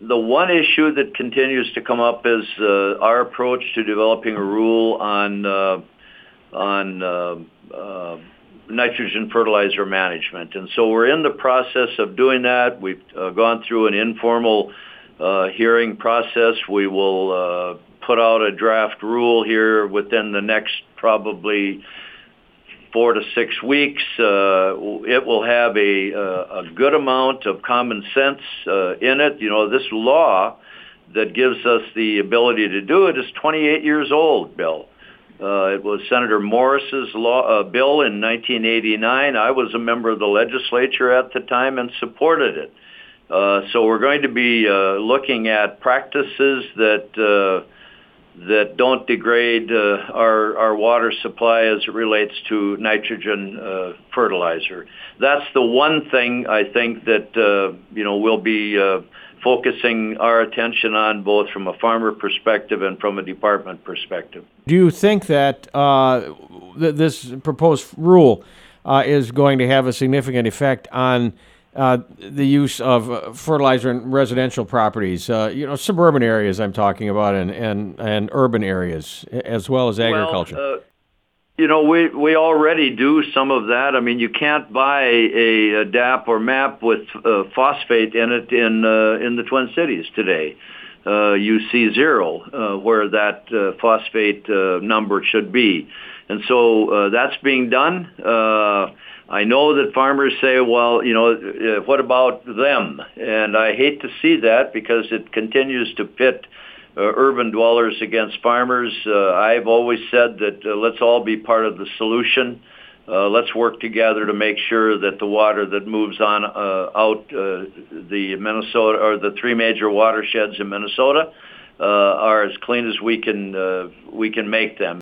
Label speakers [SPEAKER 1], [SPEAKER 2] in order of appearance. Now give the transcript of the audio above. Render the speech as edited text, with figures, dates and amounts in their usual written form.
[SPEAKER 1] the one issue that continues to come up is our approach to developing a rule on nitrogen fertilizer management. And so we're in the process of doing that. We've gone through an informal hearing process. We will put out a draft rule here within the next probably 4 to 6 weeks. It will have a good amount of common sense in it. You know, this law that gives us the ability to do it is 28 years old, Bill. It was Senator Morris's bill in 1989. I was a member of the legislature at the time and supported it. So we're going to be looking at practices that don't degrade our water supply as it relates to nitrogen fertilizer. That's the one thing I think that we'll be focusing our attention on, both from a farmer perspective and from a department perspective.
[SPEAKER 2] Do you think that this proposed rule is going to have a significant effect on the use of fertilizer in residential properties, suburban areas I'm talking about, and urban areas, as well as agriculture?
[SPEAKER 1] We already do some of that. I mean, you can't buy a DAP or MAP with phosphate in it in the Twin Cities today. You see zero where that phosphate number should be. And so that's being done. I know that farmers say, well, what about them? And I hate to see that, because it continues to pit urban dwellers against farmers. I've always said that let's all be part of the solution. Let's work together to make sure that the water that moves on out the Minnesota, or the 3 major watersheds in Minnesota, are as clean as we can make them.